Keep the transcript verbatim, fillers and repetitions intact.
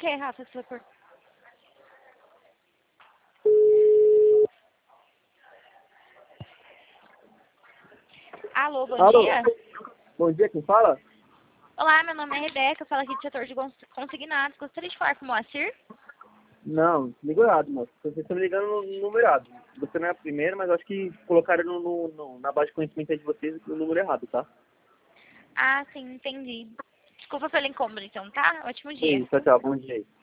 que é, Rafa, se for? Alô, bom Alô. dia. Bom dia, quem fala? Olá, meu nome é Rebeca, eu falo aqui do setor de cons- consignados. Gostaria de falar com o Moacir? Não, ligo errado, moço. Vocês estão me ligando no número errado. Você não é a primeira, mas eu acho que colocaram no, no- no- na base de conhecimento aí de vocês o número errado, tá? Ah, sim, entendi. Desculpa pelo incômodo, então, tá? Ótimo dia. Sim, tchau, tchau. Bom dia aí.